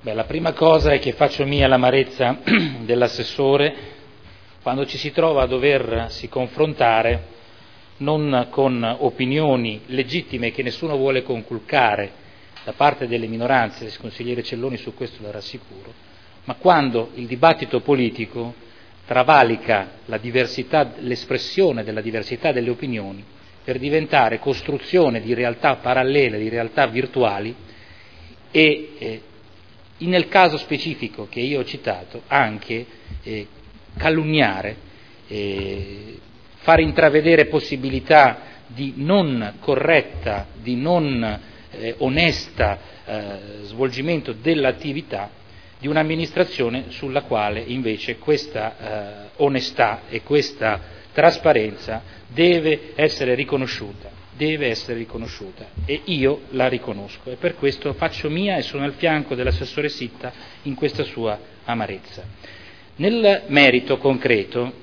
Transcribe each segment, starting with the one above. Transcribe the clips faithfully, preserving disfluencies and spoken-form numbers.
Beh, la prima cosa è che faccio mia l'amarezza dell'assessore quando ci si trova a doversi confrontare non con opinioni legittime che nessuno vuole conculcare da parte delle minoranze, il consigliere Celloni su questo la rassicuro, ma quando il dibattito politico travalica la diversità, l'espressione della diversità delle opinioni per diventare costruzione di realtà parallele, di realtà virtuali e eh, nel caso specifico che io ho citato anche eh, calunniare, eh, far intravedere possibilità di non corretta, di non eh, onesta eh, svolgimento dell'attività di un'amministrazione sulla quale invece questa eh, onestà e questa trasparenza deve essere riconosciuta. deve essere riconosciuta e io la riconosco e per questo faccio mia e sono al fianco dell'assessore Sitta in questa sua amarezza. Nel merito concreto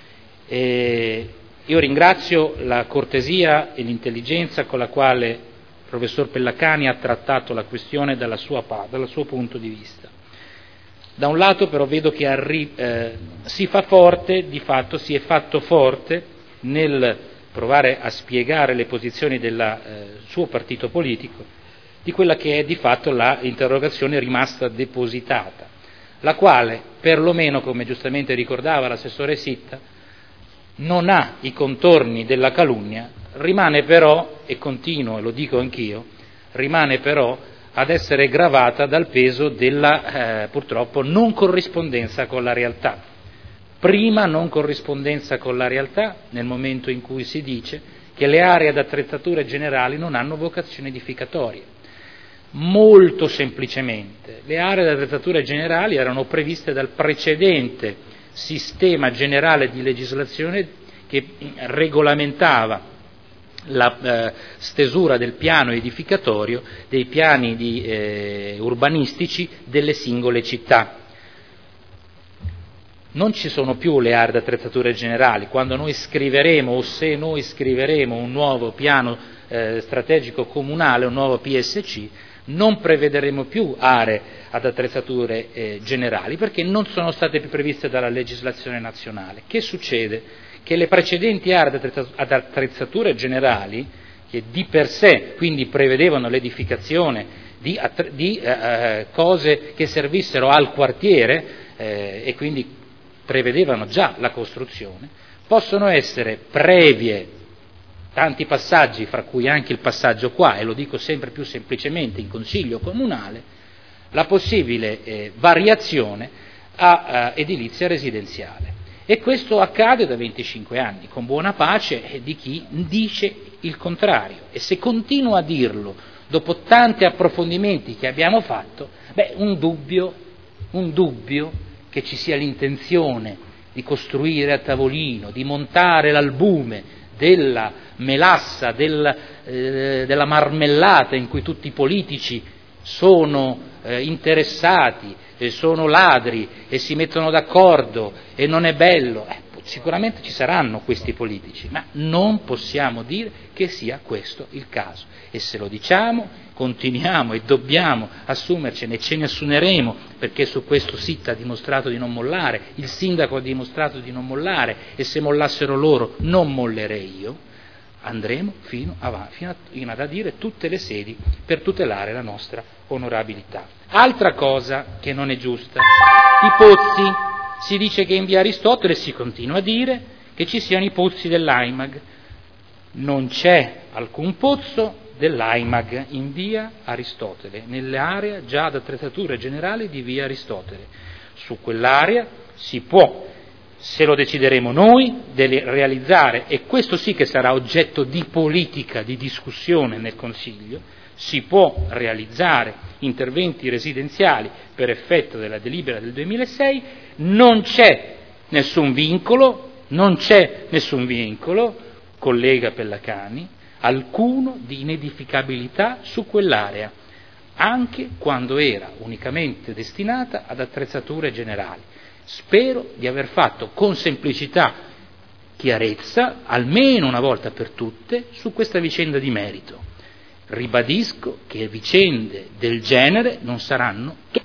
eh, io ringrazio la cortesia e l'intelligenza con la quale il professor Pellacani ha trattato la questione dalla sua, dal suo punto di vista. Da un lato però vedo che arri- eh, si fa forte, di fatto si è fatto forte nel provare a spiegare le posizioni del eh, suo partito politico, di quella che è di fatto l'interrogazione rimasta depositata, la quale, perlomeno, come giustamente ricordava l'assessore Sitta, non ha i contorni della calunnia, rimane però, e continuo, e lo dico anch'io, rimane però ad essere gravata dal peso della, eh, purtroppo, non corrispondenza con la realtà. Prima non corrispondenza con la realtà nel momento in cui si dice che le aree ad attrezzature generali non hanno vocazione edificatoria. Molto semplicemente, le aree ad attrezzature generali erano previste dal precedente sistema generale di legislazione che regolamentava la eh, stesura del piano edificatorio, dei piani di, eh, urbanistici delle singole città. Non ci sono più le aree di attrezzature generali. Quando noi scriveremo o se noi scriveremo un nuovo piano eh, strategico comunale, un nuovo P S C, non prevederemo più aree ad attrezzature eh, generali perché non sono state più previste dalla legislazione nazionale. Che succede? Che le precedenti aree ad attrezzature generali, che di per sé quindi prevedevano l'edificazione di, di eh, cose che servissero al quartiere eh, e quindi prevedevano già la costruzione, possono essere previe tanti passaggi, fra cui anche il passaggio qua, e lo dico sempre più semplicemente in consiglio comunale, la possibile eh, variazione a, a edilizia residenziale. E questo accade da venticinque anni, con buona pace di chi dice il contrario. E se continua a dirlo, dopo tanti approfondimenti che abbiamo fatto, beh, un dubbio, un dubbio che ci sia l'intenzione di costruire a tavolino, di montare l'albume della melassa, del, eh, della marmellata in cui tutti i politici sono eh, interessati, eh, sono ladri e si mettono d'accordo e non è bello. Eh, sicuramente ci saranno questi politici, ma non possiamo dire che sia questo il caso. E se lo diciamo, continuiamo e dobbiamo assumercene e ce ne assumeremo, perché su questo Sitta ha dimostrato di non mollare, il sindaco ha dimostrato di non mollare, e se mollassero loro non mollerei io, andremo fino, avanti, fino, a, fino ad adire tutte le sedi per tutelare la nostra onorabilità. Altra cosa che non è giusta, i pozzi. Si dice che in via Aristotele si continua a dire che ci siano i pozzi dell'Aimag. Non c'è alcun pozzo dell'Aimag in via Aristotele, nell'area già ad attrezzature generali di via Aristotele. Su quell'area si può, se lo decideremo noi, realizzare, e questo sì che sarà oggetto di politica, di discussione nel Consiglio, si può realizzare interventi residenziali per effetto della delibera del duemilasei, non c'è nessun vincolo, non c'è nessun vincolo, collega Pellacani, alcuno di inedificabilità su quell'area, anche quando era unicamente destinata ad attrezzature generali. Spero di aver fatto con semplicità chiarezza, almeno una volta per tutte, su questa vicenda di merito. Ribadisco che vicende del genere non saranno